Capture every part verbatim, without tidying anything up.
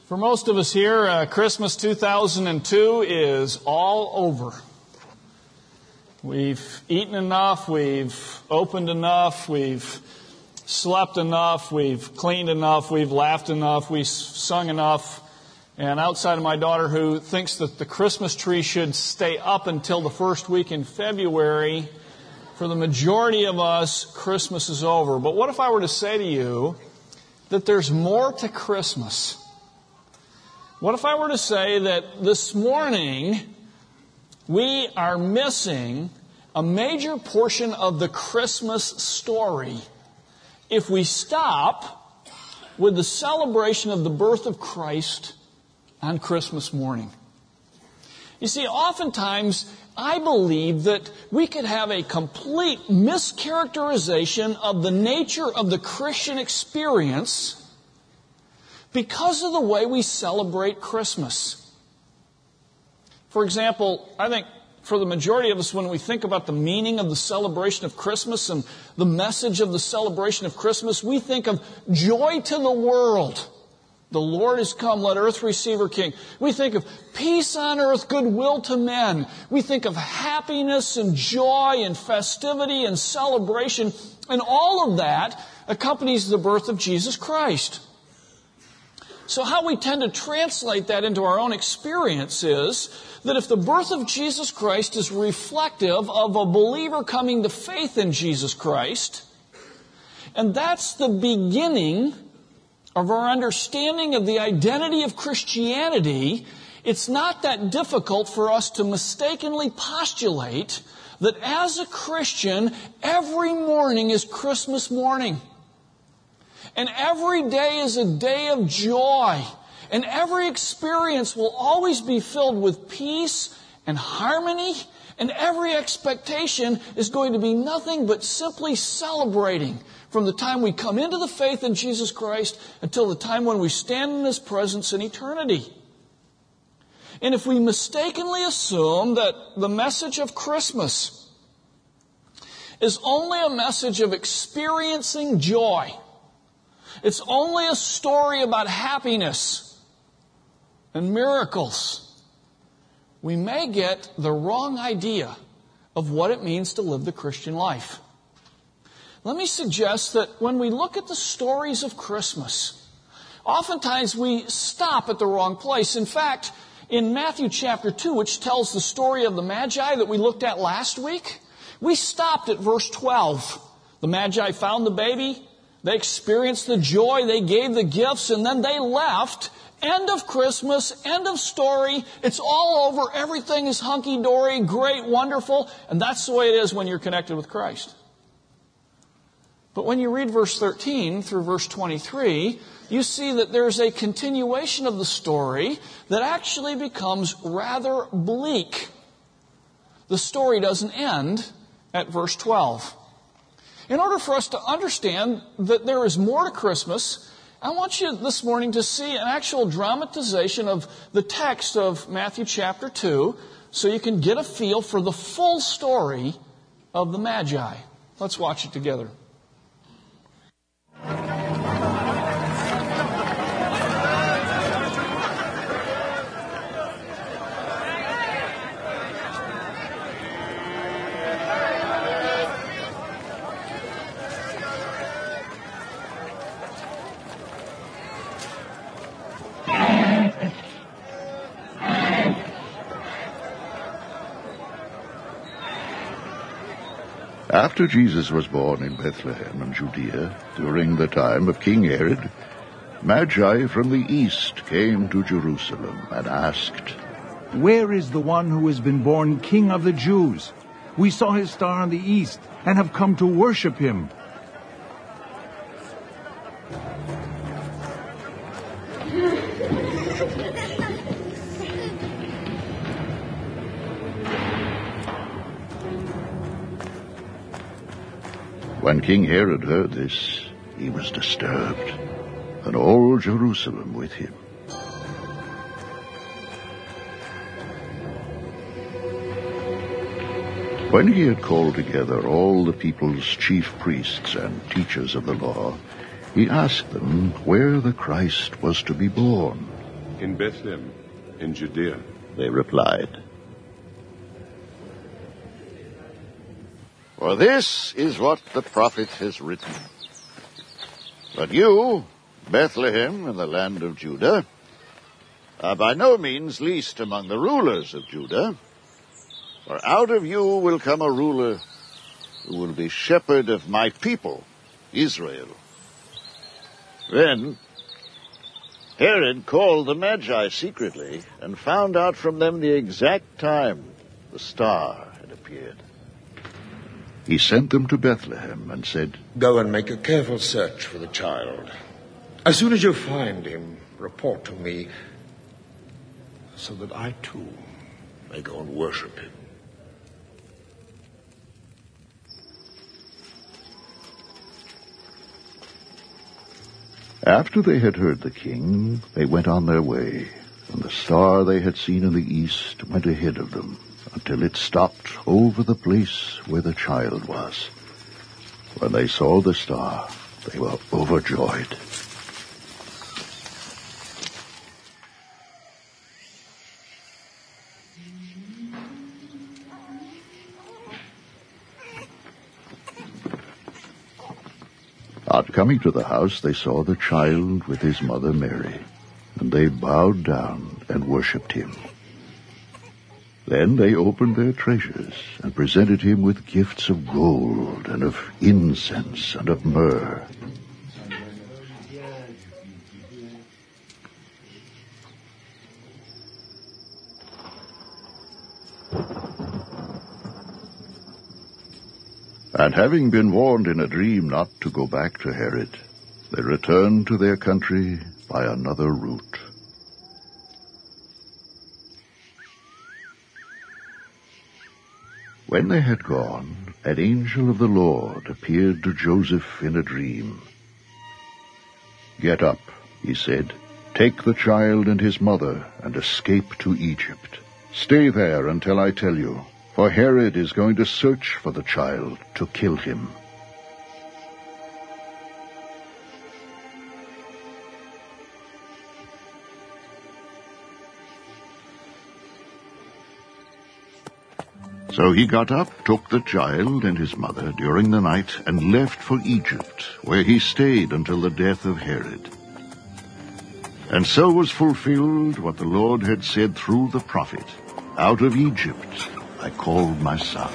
For most of us here, uh, Christmas two thousand two is all over. We've eaten enough, we've opened enough, we've slept enough, we've cleaned enough, we've laughed enough, we've sung enough. And outside of my daughter, who thinks that the Christmas tree should stay up until the first week in February, for the majority of us, Christmas is over. But what if I were to say to you that there's more to Christmas? What if I were to say that this morning we are missing a major portion of the Christmas story if we stop with the celebration of the birth of Christ on Christmas morning? You see, oftentimes I believe that we could have a complete mischaracterization of the nature of the Christian experience because of the way we celebrate Christmas. For example, I think for the majority of us, when we think about the meaning of the celebration of Christmas and the message of the celebration of Christmas, we think of joy to the world. The Lord is come, let earth receive her King. We think of peace on earth, goodwill to men. We think of happiness and joy and festivity and celebration. And all of that accompanies the birth of Jesus Christ. So how we tend to translate that into our own experience is that if the birth of Jesus Christ is reflective of a believer coming to faith in Jesus Christ, and that's the beginning of our understanding of the identity of Christianity, it's not that difficult for us to mistakenly postulate that as a Christian, every morning is Christmas morning. And every day is a day of joy. And every experience will always be filled with peace and harmony. And every expectation is going to be nothing but simply celebrating from the time we come into the faith in Jesus Christ until the time when we stand in His presence in eternity. And if we mistakenly assume that the message of Christmas is only a message of experiencing joy, it's only a story about happiness and miracles, we may get the wrong idea of what it means to live the Christian life. Let me suggest that when we look at the stories of Christmas, oftentimes we stop at the wrong place. In fact, in Matthew chapter two, which tells the story of the Magi that we looked at last week, we stopped at verse twelve. The Magi found the baby, they experienced the joy, they gave the gifts, and then they left. End of Christmas, end of story. It's all over. Everything is hunky-dory, great, wonderful. And that's the way it is when you're connected with Christ. But when you read verse thirteen through verse twenty-three, you see that there's a continuation of the story that actually becomes rather bleak. The story doesn't end at verse twelve. In order for us to understand that there is more to Christmas, I want you this morning to see an actual dramatization of the text of Matthew chapter two so you can get a feel for the full story of the Magi. Let's watch it together. After Jesus was born in Bethlehem in Judea, during the time of King Herod, Magi from the east came to Jerusalem and asked, "Where is the one who has been born King of the Jews? We saw his star in the east and have come to worship him." When King Herod heard this, he was disturbed, and all Jerusalem with him. When he had called together all the people's chief priests and teachers of the law, he asked them where the Christ was to be born. In Bethlehem, in Judea, they replied. For this is what the prophet has written. But you, Bethlehem, in the land of Judah, are by no means least among the rulers of Judah, for out of you will come a ruler who will be shepherd of my people, Israel. Then Herod called the Magi secretly and found out from them the exact time the star had appeared. He sent them to Bethlehem and said, Go and make a careful search for the child. As soon as you find him, report to me, so that I too may go and worship him. After they had heard the king, they went on their way, and the star they had seen in the east went ahead of them, until it stopped over the place where the child was. When they saw the star, they were overjoyed. On coming to the house, they saw the child with his mother Mary, and they bowed down and worshipped him. Then they opened their treasures and presented him with gifts of gold and of incense and of myrrh. And having been warned in a dream not to go back to Herod, they returned to their country by another route. When they had gone, an angel of the Lord appeared to Joseph in a dream. Get up, he said, take the child and his mother and escape to Egypt. Stay there until I tell you, for Herod is going to search for the child to kill him. So he got up, took the child and his mother during the night, and left for Egypt, where he stayed until the death of Herod. And so was fulfilled what the Lord had said through the prophet, Out of Egypt I called my son.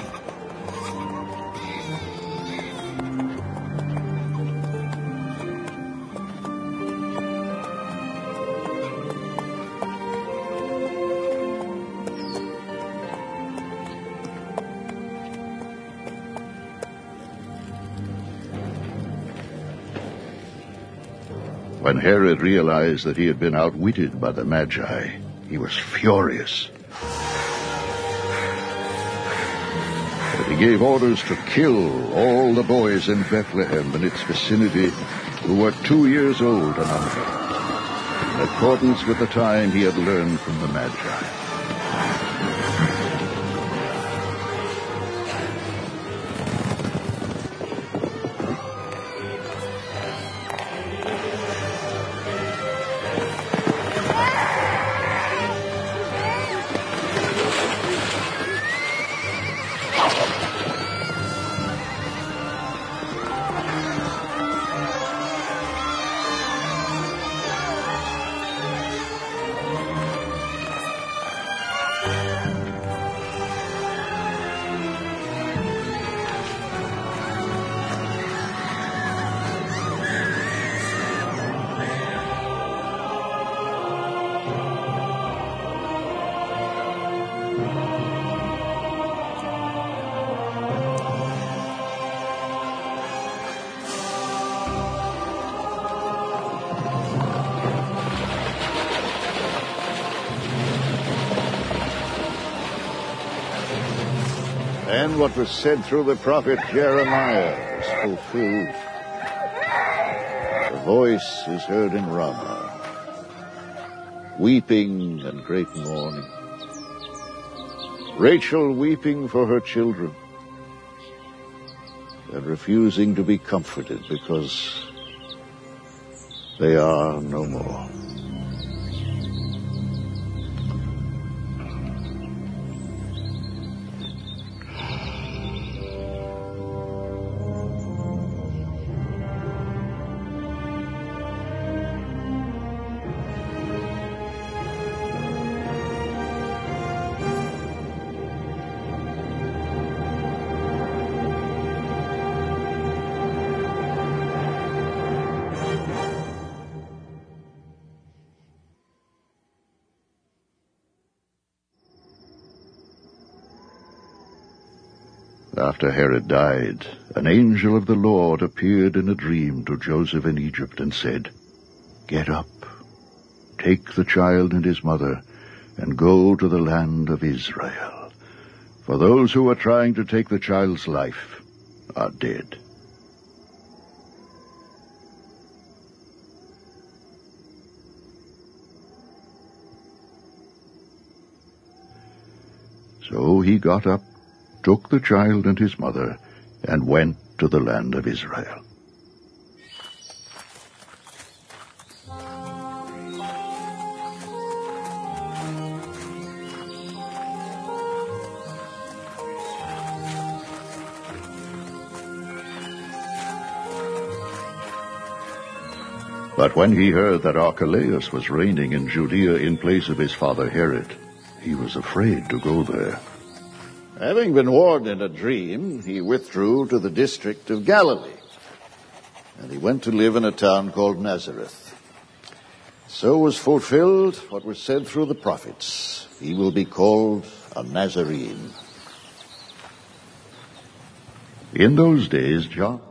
When Herod realized that he had been outwitted by the Magi, he was furious. But he gave orders to kill all the boys in Bethlehem and its vicinity who were two years old and under, in accordance with the time he had learned from the Magi. And what was said through the prophet Jeremiah was fulfilled. The voice is heard in Ramah, weeping and great mourning. Rachel weeping for her children and refusing to be comforted because they are no more. After Herod died, an angel of the Lord appeared in a dream to Joseph in Egypt and said, "Get up, take the child and his mother, and go to the land of Israel. For those who are trying to take the child's life are dead." So he got up, took the child and his mother, and went to the land of Israel. But when he heard that Archelaus was reigning in Judea in place of his father Herod, he was afraid to go there. Having been warned in a dream, he withdrew to the district of Galilee, and he went to live in a town called Nazareth. So was fulfilled what was said through the prophets: "He will be called a Nazarene." In those days, John...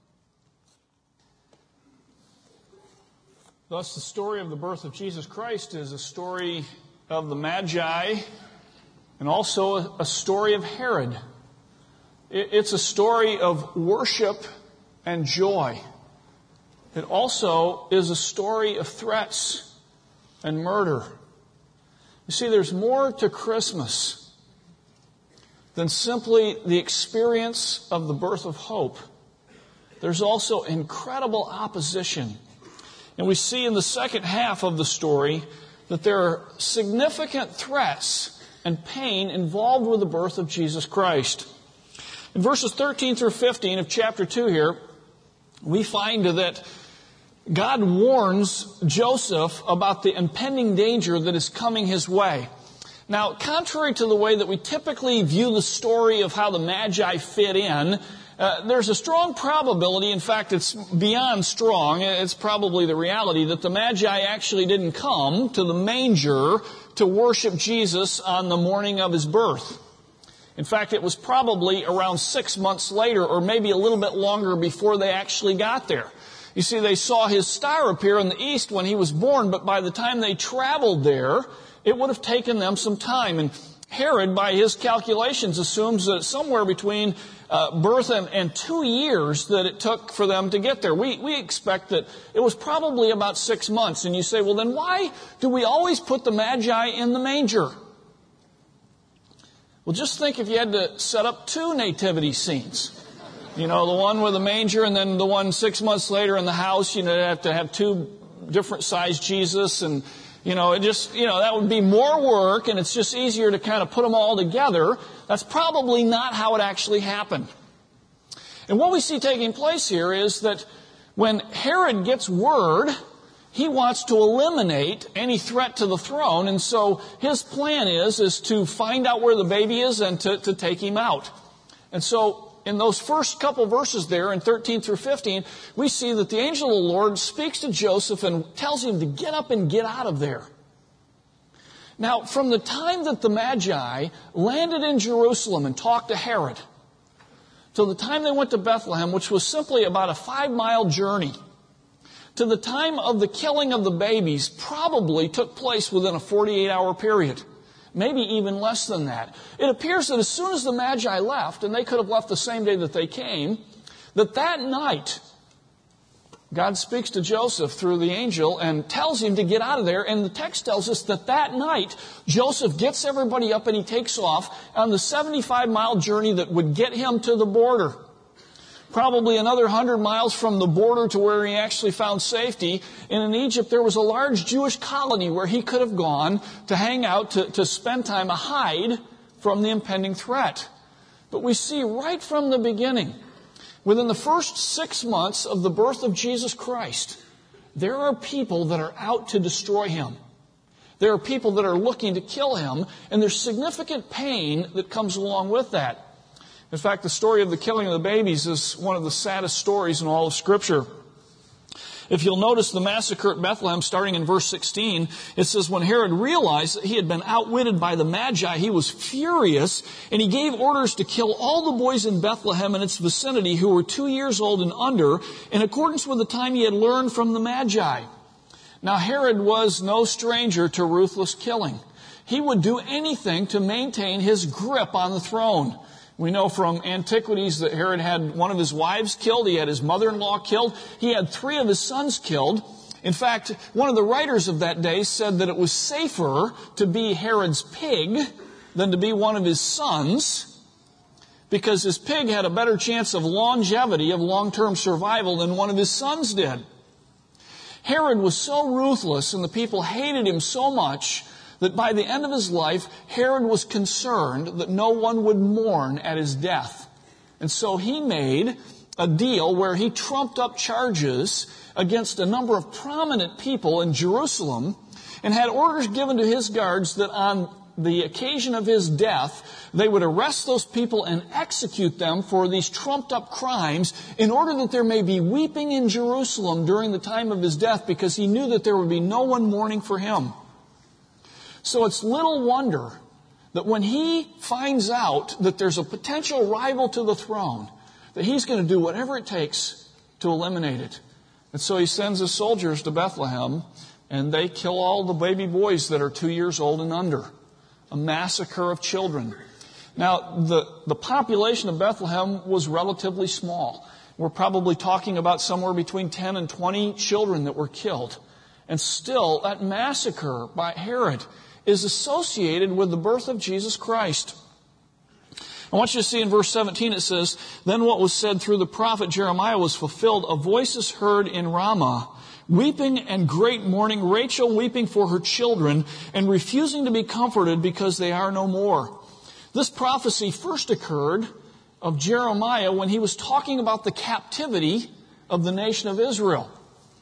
Thus, the story of the birth of Jesus Christ is a story of the Magi and also a story of Herod. It's a story of worship and joy. It also is a story of threats and murder. You see, there's more to Christmas than simply the experience of the birth of hope. There's also incredible opposition. And we see in the second half of the story that there are significant threats and pain involved with the birth of Jesus Christ. In verses thirteen through fifteen of chapter two here, we find that God warns Joseph about the impending danger that is coming his way. Now, contrary to the way that we typically view the story of how the Magi fit in, Uh, there's a strong probability, in fact it's beyond strong, it's probably the reality, that the Magi actually didn't come to the manger to worship Jesus on the morning of his birth. In fact, it was probably around six months later, or maybe a little bit longer, before they actually got there. You see, they saw his star appear in the east when he was born, but by the time they traveled there, it would have taken them some time. And Herod, by his calculations, assumes that somewhere between uh, birth and, and two years that it took for them to get there. We, we expect that it was probably about six months. And you say, well, then why do we always put the Magi in the manger? Well, just think if you had to set up two nativity scenes. You know, the one with the manger and then the one six months later in the house. You know, you have to have two different sized Jesus, and You know, it just, you know, that would be more work, and it's just easier to kind of put them all together. That's probably not how it actually happened. And what we see taking place here is that when Herod gets word, he wants to eliminate any threat to the throne, and so his plan is, is to find out where the baby is and to, to take him out. And so in those first couple verses there, in thirteen through fifteen, we see that the angel of the Lord speaks to Joseph and tells him to get up and get out of there. Now, from the time that the Magi landed in Jerusalem and talked to Herod, till the time they went to Bethlehem, which was simply about a five-mile journey, to the time of the killing of the babies, probably took place within a forty-eight hour period. Maybe even less than that. It appears that as soon as the Magi left, and they could have left the same day that they came, that that night, God speaks to Joseph through the angel and tells him to get out of there. And the text tells us that that night, Joseph gets everybody up and he takes off on the seventy-five mile journey that would get him to the border. Probably another one hundred miles from the border to where he actually found safety. And in Egypt, there was a large Jewish colony where he could have gone to hang out, to, to spend time, to hide from the impending threat. But we see right from the beginning, within the first six months of the birth of Jesus Christ, there are people that are out to destroy him. There are people that are looking to kill him, and there's significant pain that comes along with that. In fact, the story of the killing of the babies is one of the saddest stories in all of Scripture. If you'll notice the massacre at Bethlehem, starting in verse sixteen, it says, when Herod realized that he had been outwitted by the Magi, he was furious, and he gave orders to kill all the boys in Bethlehem and its vicinity who were two years old and under, in accordance with the time he had learned from the Magi. Now Herod was no stranger to ruthless killing. He would do anything to maintain his grip on the throne. We know from antiquities that Herod had one of his wives killed. He had his mother-in-law killed. He had three of his sons killed. In fact, one of the writers of that day said that it was safer to be Herod's pig than to be one of his sons, because his pig had a better chance of longevity, of long-term survival, than one of his sons did. Herod was so ruthless and the people hated him so much that by the end of his life, Herod was concerned that no one would mourn at his death. And so he made a deal where he trumped up charges against a number of prominent people in Jerusalem and had orders given to his guards that on the occasion of his death, they would arrest those people and execute them for these trumped up crimes in order that there may be weeping in Jerusalem during the time of his death, because he knew that there would be no one mourning for him. So it's little wonder that when he finds out that there's a potential rival to the throne, that he's going to do whatever it takes to eliminate it. And so he sends his soldiers to Bethlehem, and they kill all the baby boys that are two years old and under. A massacre of children. Now, the, the population of Bethlehem was relatively small. We're probably talking about somewhere between ten and twenty children that were killed. And still, that massacre by Herod is associated with the birth of Jesus Christ. I want you to see in verse seventeen, it says, then what was said through the prophet Jeremiah was fulfilled. A voice is heard in Ramah, weeping and great mourning, Rachel weeping for her children and refusing to be comforted because they are no more. This prophecy first occurred of Jeremiah when he was talking about the captivity of the nation of Israel.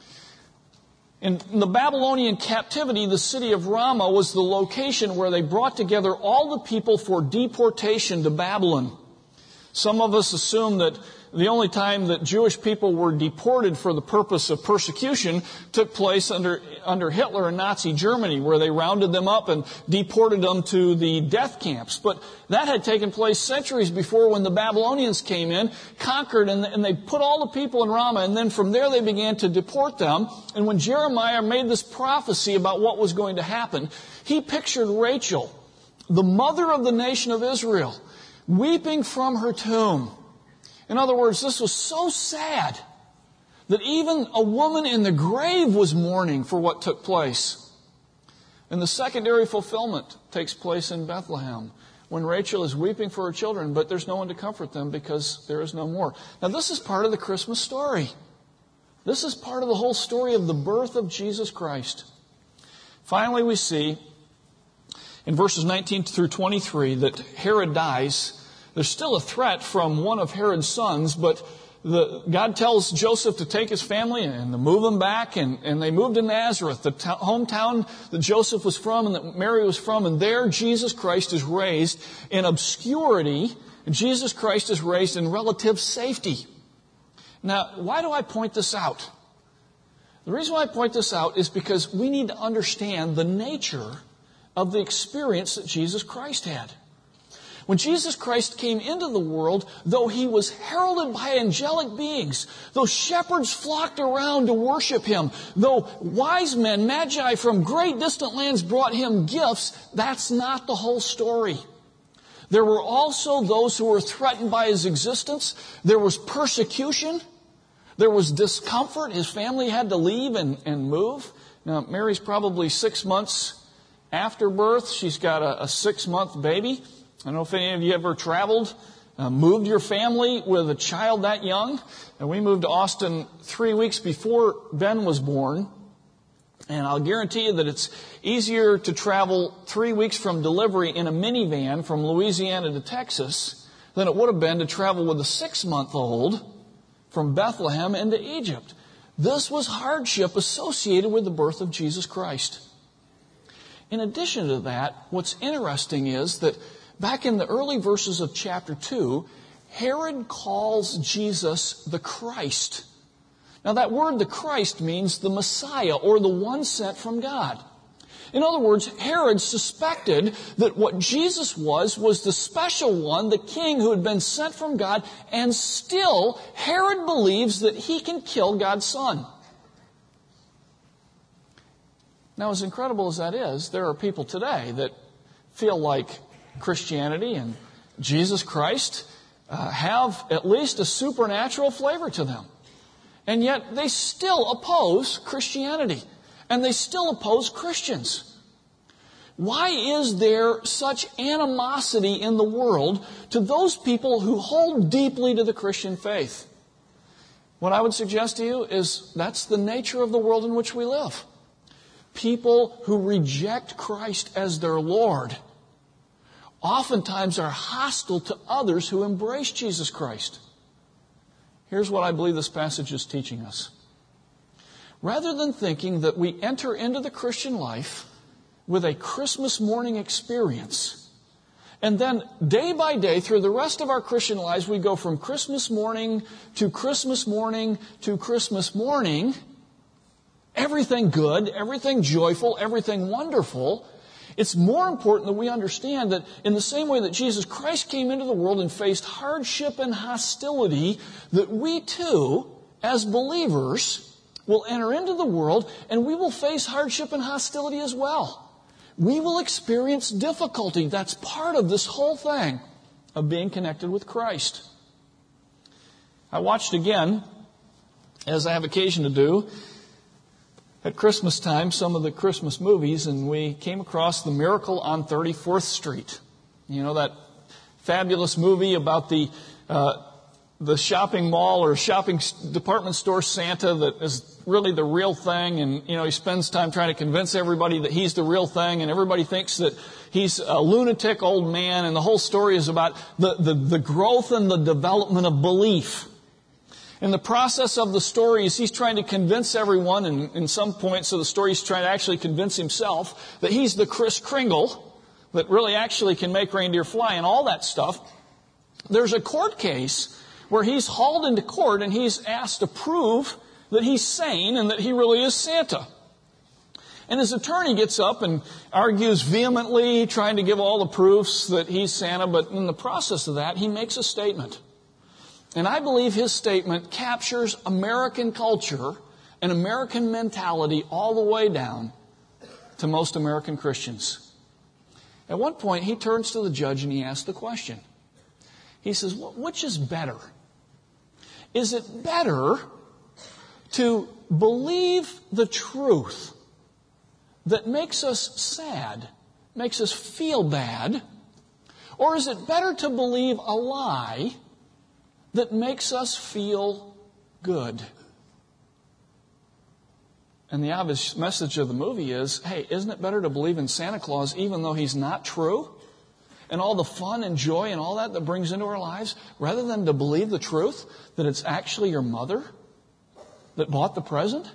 In the Babylonian captivity, the city of Ramah was the location where they brought together all the people for deportation to Babylon. Some of us assume that the only time that Jewish people were deported for the purpose of persecution took place under, under Hitler and Nazi Germany, where they rounded them up and deported them to the death camps. But that had taken place centuries before, when the Babylonians came in, conquered, and, and they put all the people in Ramah, and then from there they began to deport them. And when Jeremiah made this prophecy about what was going to happen, he pictured Rachel, the mother of the nation of Israel, weeping from her tomb. In other words, this was so sad that even a woman in the grave was mourning for what took place. And the secondary fulfillment takes place in Bethlehem, when Rachel is weeping for her children, but there's no one to comfort them because there is no more. Now, this is part of the Christmas story. This is part of the whole story of the birth of Jesus Christ. Finally, we see in verses nineteen through twenty-three that Herod dies. There's still a threat from one of Herod's sons, but the, God tells Joseph to take his family and to move them back, and, and they moved to Nazareth, the to- hometown that Joseph was from and that Mary was from, and there Jesus Christ is raised in obscurity, and Jesus Christ is raised in relative safety. Now, why do I point this out? The reason why I point this out is because we need to understand the nature of the experience that Jesus Christ had. When Jesus Christ came into the world, though he was heralded by angelic beings, though shepherds flocked around to worship him, though wise men, magi from great distant lands brought him gifts, that's not the whole story. There were also those who were threatened by his existence. There was persecution. There was discomfort. His family had to leave and, and move. Now, Mary's probably six months after birth. She's got a, a six-month baby. I don't know if any of you ever traveled, uh, moved your family with a child that young. And we moved to Austin three weeks before Ben was born. And I'll guarantee you that it's easier to travel three weeks from delivery in a minivan from Louisiana to Texas than it would have been to travel with a six-month-old from Bethlehem into Egypt. This was hardship associated with the birth of Jesus Christ. In addition to that, what's interesting is that back in the early verses of chapter two, Herod calls Jesus the Christ. Now that word, the Christ, means the Messiah or the one sent from God. In other words, Herod suspected that what Jesus was was the special one, the king who had been sent from God, and still Herod believes that he can kill God's son. Now, as incredible as that is, there are people today that feel like Christianity and Jesus Christ uh, have at least a supernatural flavor to them. And yet they still oppose Christianity. And they still oppose Christians. Why is there such animosity in the world to those people who hold deeply to the Christian faith? What I would suggest to you is that's the nature of the world in which we live. People who reject Christ as their Lord oftentimes are hostile to others who embrace Jesus Christ. Here's what I believe this passage is teaching us. Rather than thinking that we enter into the Christian life with a Christmas morning experience, and then day by day through the rest of our Christian lives we go from Christmas morning to Christmas morning to Christmas morning, everything good, everything joyful, everything wonderful, it's more important that we understand that in the same way that Jesus Christ came into the world and faced hardship and hostility, that we too, as believers, will enter into the world and we will face hardship and hostility as well. We will experience difficulty. That's part of this whole thing of being connected with Christ. I watched again, as I have occasion to do, at Christmas time, some of the Christmas movies, and we came across The Miracle on thirty-fourth Street. You know, that fabulous movie about the uh, the shopping mall or shopping department store Santa that is really the real thing. And, you know, he spends time trying to convince everybody that he's the real thing. And everybody thinks that he's a lunatic old man. And the whole story is about the, the, the growth and the development of belief. In the process of the story, is he's trying to convince everyone, and in some points of the story, he's trying to actually convince himself that he's the Kris Kringle that really actually can make reindeer fly and all that stuff. There's a court case where he's hauled into court and he's asked to prove that he's sane and that he really is Santa. And his attorney gets up and argues vehemently, trying to give all the proofs that he's Santa, but in the process of that, he makes a statement. And I believe his statement captures American culture and American mentality all the way down to most American Christians. At one point, he turns to the judge and he asks the question. He says, which is better? Is it better to believe the truth that makes us sad, makes us feel bad, or is it better to believe a lie that makes us feel good? And the obvious message of the movie is, hey, isn't it better to believe in Santa Claus even though he's not true? And all the fun and joy and all that that brings into our lives, rather than to believe the truth that it's actually your mother that bought the present?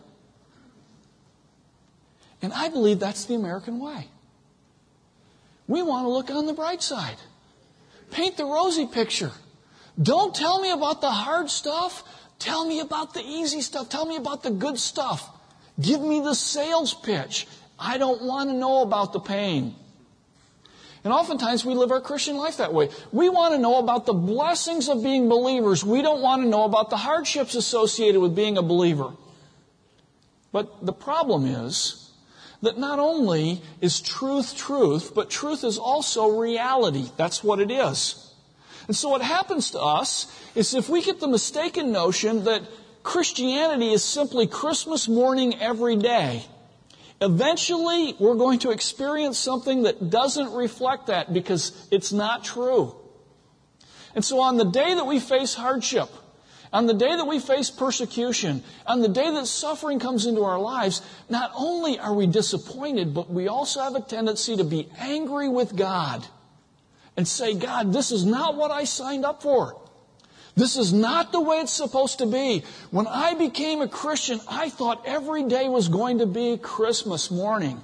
And I believe that's the American way. We want to look on the bright side. Paint the rosy picture. Don't tell me about the hard stuff. Tell me about the easy stuff. Tell me about the good stuff. Give me the sales pitch. I don't want to know about the pain. And oftentimes we live our Christian life that way. We want to know about the blessings of being believers. We don't want to know about the hardships associated with being a believer. But the problem is that not only is truth truth, but truth is also reality. That's what it is. And so what happens to us is if we get the mistaken notion that Christianity is simply Christmas morning every day, eventually we're going to experience something that doesn't reflect that because it's not true. And so on the day that we face hardship, on the day that we face persecution, on the day that suffering comes into our lives, not only are we disappointed, but we also have a tendency to be angry with God and say, God, this is not what I signed up for. This is not the way it's supposed to be. When I became a Christian, I thought every day was going to be Christmas morning.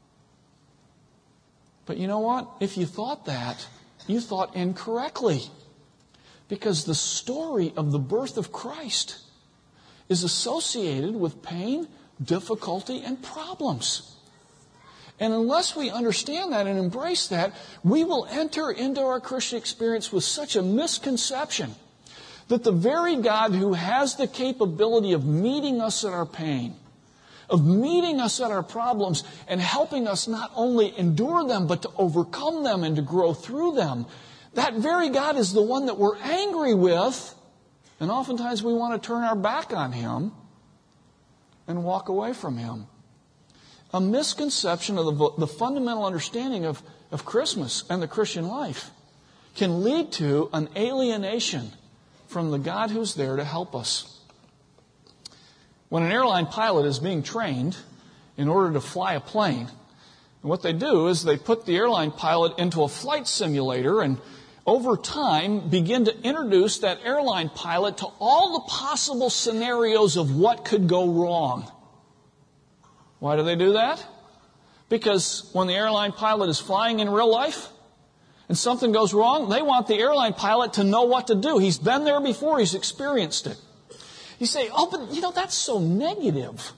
But you know what? If you thought that, you thought incorrectly. Because the story of the birth of Christ is associated with pain, difficulty, and problems. And unless we understand that and embrace that, we will enter into our Christian experience with such a misconception that the very God who has the capability of meeting us at our pain, of meeting us at our problems, and helping us not only endure them, but to overcome them and to grow through them, that very God is the one that we're angry with, and oftentimes we want to turn our back on Him and walk away from Him. A misconception of the, the fundamental understanding of, of Christmas and the Christian life can lead to an alienation from the God who's there to help us. When an airline pilot is being trained in order to fly a plane, what they do is they put the airline pilot into a flight simulator and over time begin to introduce that airline pilot to all the possible scenarios of what could go wrong. Why do they do that? Because when the airline pilot is flying in real life and something goes wrong, they want the airline pilot to know what to do. He's been there before. He's experienced it. You say, oh, but you know, that's so negative.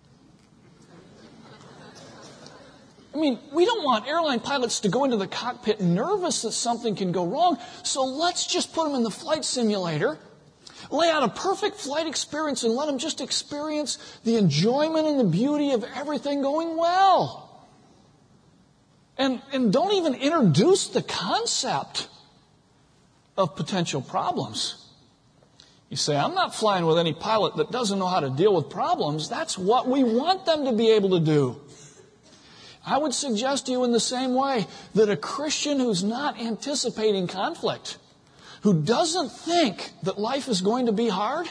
I mean, we don't want airline pilots to go into the cockpit nervous that something can go wrong, so let's just put them in the flight simulator, lay out a perfect flight experience, and let them just experience the enjoyment and the beauty of everything going well. And, and don't even introduce the concept of potential problems. You say, I'm not flying with any pilot that doesn't know how to deal with problems. That's what we want them to be able to do. I would suggest to you in the same way that a Christian who's not anticipating conflict, who doesn't think that life is going to be hard,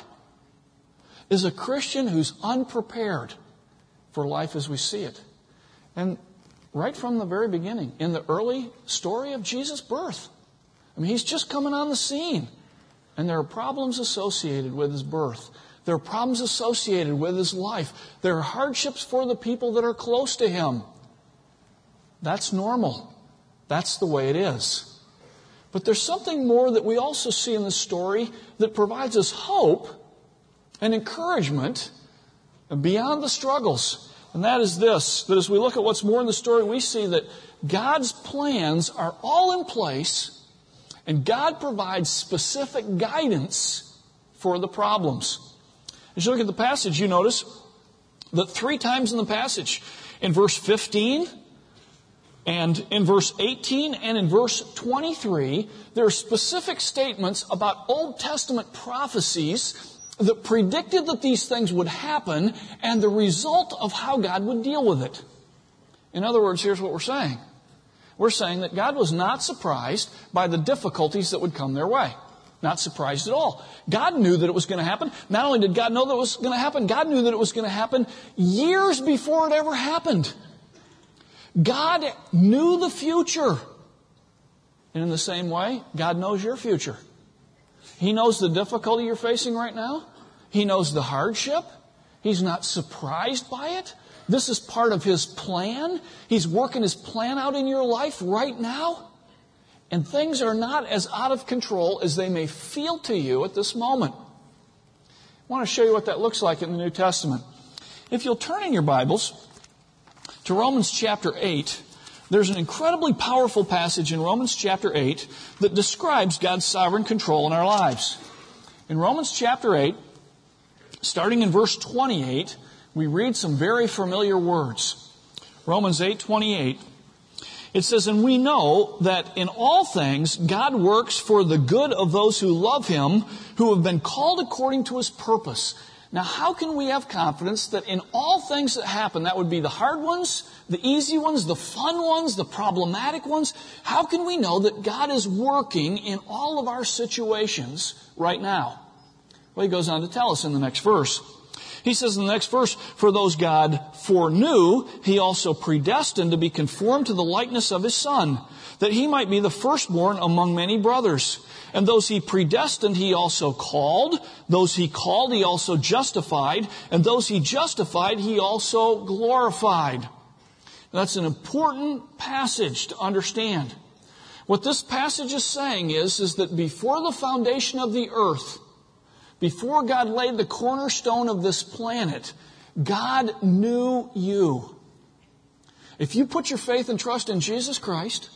is a Christian who's unprepared for life as we see it. And right from the very beginning, in the early story of Jesus' birth, I mean, He's just coming on the scene. And there are problems associated with His birth. There are problems associated with His life. There are hardships for the people that are close to Him. That's normal. That's the way it is. But there's something more that we also see in this story that provides us hope and encouragement beyond the struggles. And that is this, that as we look at what's more in the story, we see that God's plans are all in place, and God provides specific guidance for the problems. As you look at the passage, you notice that three times in the passage, in verse fifteen, and in verse eighteen and in verse twenty-three, there are specific statements about Old Testament prophecies that predicted that these things would happen and the result of how God would deal with it. In other words, here's what we're saying. We're saying that God was not surprised by the difficulties that would come their way. Not surprised at all. God knew that it was going to happen. Not only did God know that it was going to happen, God knew that it was going to happen years before it ever happened. God knew the future. And in the same way, God knows your future. He knows the difficulty you're facing right now. He knows the hardship. He's not surprised by it. This is part of His plan. He's working His plan out in your life right now. And things are not as out of control as they may feel to you at this moment. I want to show you what that looks like in the New Testament. If you'll turn in your Bibles to Romans chapter eight, there's an incredibly powerful passage in Romans chapter eight that describes God's sovereign control in our lives. In Romans chapter eight, starting in verse twenty-eight, we read some very familiar words. Romans eight twenty-eight. It says, "And we know that in all things God works for the good of those who love Him, who have been called according to His purpose." Now, how can we have confidence that in all things that happen, that would be the hard ones, the easy ones, the fun ones, the problematic ones, how can we know that God is working in all of our situations right now? Well, He goes on to tell us in the next verse. He says in the next verse, "For those God foreknew, He also predestined to be conformed to the likeness of His Son, that He might be the firstborn among many brothers. And those He predestined, He also called. Those He called, He also justified. And those He justified, He also glorified." That's an important passage to understand. What this passage is saying is, is that before the foundation of the earth, before God laid the cornerstone of this planet, God knew you. If you put your faith and trust in Jesus Christ,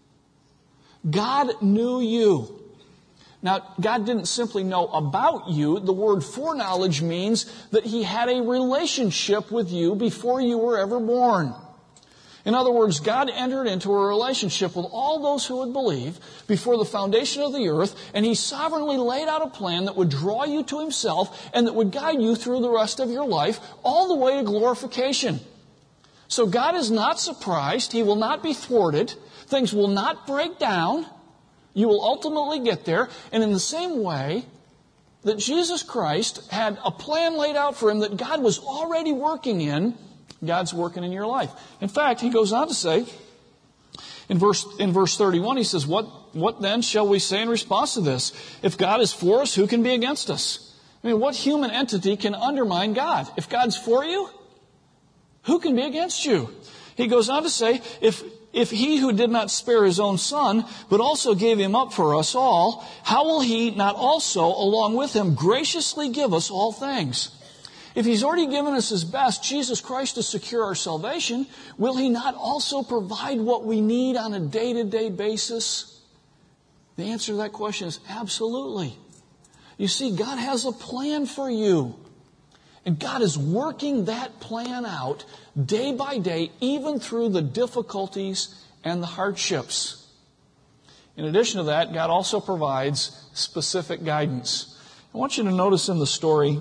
God knew you. Now, God didn't simply know about you. The word foreknowledge means that He had a relationship with you before you were ever born. In other words, God entered into a relationship with all those who would believe before the foundation of the earth, and He sovereignly laid out a plan that would draw you to Himself and that would guide you through the rest of your life, all the way to glorification. So God is not surprised. He will not be thwarted. Things will not break down. You will ultimately get there. And in the same way that Jesus Christ had a plan laid out for Him that God was already working in, God's working in your life. In fact, He goes on to say, in verse, in verse thirty-one, He says, what, what then shall we say in response to this? If God is for us, who can be against us? I mean, what human entity can undermine God? If God's for you, who can be against you? He goes on to say, if If He who did not spare His own Son, but also gave Him up for us all, how will He not also, along with Him, graciously give us all things? If He's already given us His best, Jesus Christ, to secure our salvation, will He not also provide what we need on a day-to-day basis? The answer to that question is absolutely. You see, God has a plan for you. And God is working that plan out day by day, even through the difficulties and the hardships. In addition to that, God also provides specific guidance. I want you to notice in the story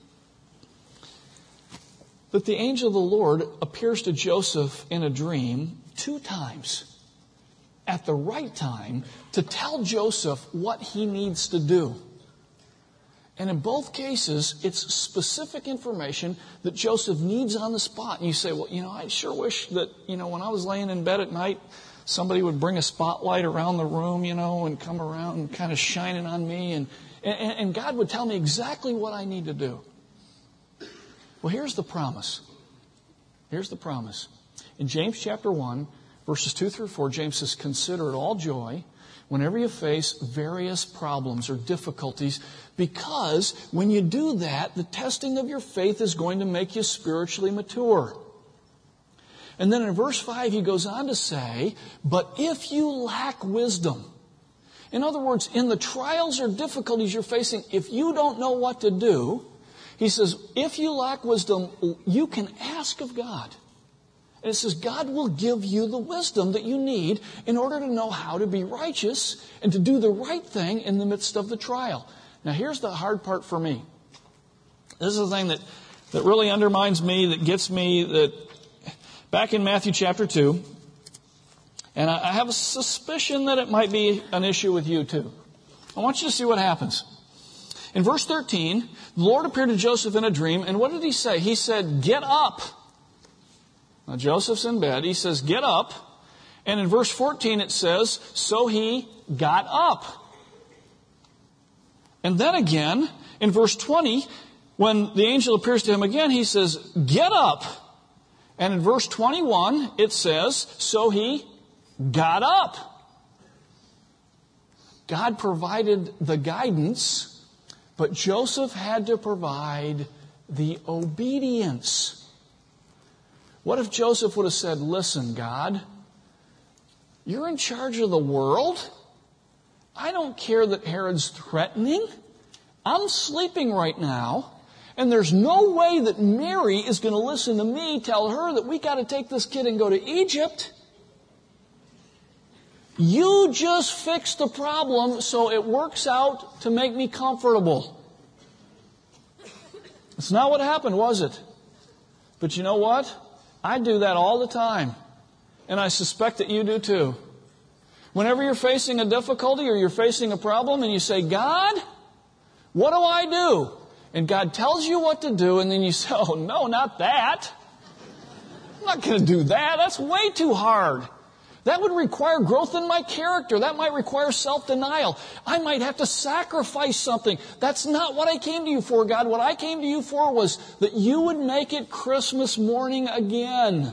that the angel of the Lord appears to Joseph in a dream two times at the right time to tell Joseph what he needs to do. And in both cases, it's specific information that Joseph needs on the spot. And you say, well, you know, I sure wish that, you know, when I was laying in bed at night, somebody would bring a spotlight around the room, you know, and come around and kind of shine it on me. And, and, and God would tell me exactly what I need to do. Well, here's the promise. Here's the promise. In James chapter one, verses two through four, James says, consider it all joy whenever you face various problems or difficulties, because when you do that, the testing of your faith is going to make you spiritually mature. And then in verse five, he goes on to say, but if you lack wisdom, in other words, in the trials or difficulties you're facing, if you don't know what to do, he says, if you lack wisdom, you can ask of God. And it says, God will give you the wisdom that you need in order to know how to be righteous and to do the right thing in the midst of the trial. Now, here's the hard part for me. This is the thing that, that really undermines me, that gets me, that back in Matthew chapter two, and I, I have a suspicion that it might be an issue with you too. I want you to see what happens. In verse thirteen, the Lord appeared to Joseph in a dream, and what did He say? He said, get up. Now, Joseph's in bed. He says, get up. And in verse fourteen it says, so he got up. And then again, in verse twenty, when the angel appears to him again, he says, get up. And in verse twenty-one, it says, so he got up. God provided the guidance, but Joseph had to provide the obedience. What if Joseph would have said, listen, God, you're in charge of the world. I don't care that Herod's threatening. I'm sleeping right now. And there's no way that Mary is going to listen to me tell her that we got to take this kid and go to Egypt. You just fix the problem so it works out to make me comfortable. It's not what happened, was it? But you know what? I do that all the time. And I suspect that you do too. Whenever you're facing a difficulty or you're facing a problem and you say, God, what do I do? And God tells you what to do, and then you say, oh, no, not that. I'm not going to do that. That's way too hard. That would require growth in my character. That might require self-denial. I might have to sacrifice something. That's not what I came to you for, God. What I came to you for was that you would make it Christmas morning again.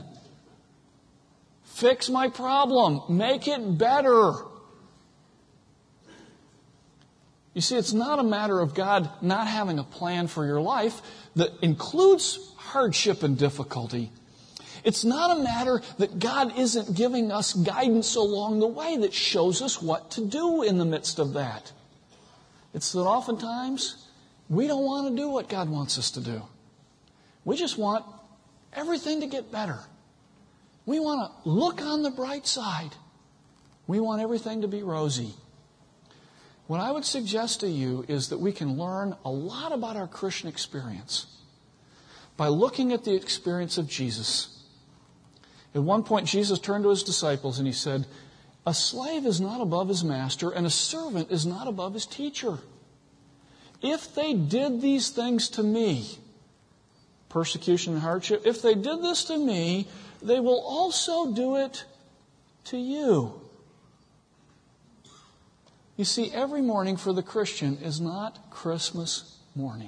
Fix my problem. Make it better. You see, it's not a matter of God not having a plan for your life that includes hardship and difficulty. It's not a matter that God isn't giving us guidance along the way that shows us what to do in the midst of that. It's that oftentimes we don't want to do what God wants us to do. We just want everything to get better. We want to look on the bright side. We want everything to be rosy. What I would suggest to you is that we can learn a lot about our Christian experience by looking at the experience of Jesus. At one point, Jesus turned to his disciples and he said, "A slave is not above his master, and a servant is not above his teacher. If they did these things to me," persecution and hardship, "if they did this to me, they will also do it to you." You see, every morning for the Christian is not Christmas morning.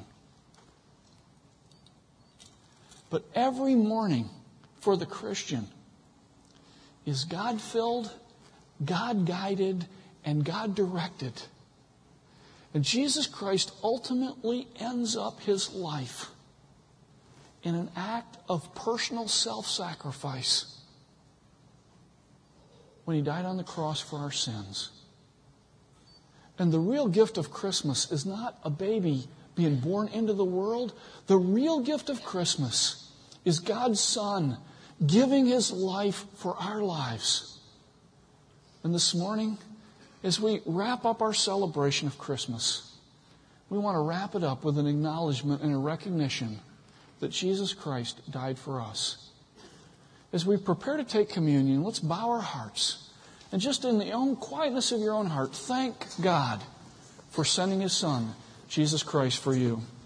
But every morning for the Christian is God-filled, God-guided, and God-directed. And Jesus Christ ultimately ends up his life in an act of personal self-sacrifice when he died on the cross for our sins. And the real gift of Christmas is not a baby being born into the world. The real gift of Christmas is God's Son giving his life for our lives. And this morning, as we wrap up our celebration of Christmas, we want to wrap it up with an acknowledgement and a recognition that Jesus Christ died for us. As we prepare to take communion, let's bow our hearts and just in the own quietness of your own heart, thank God for sending his Son, Jesus Christ, for you.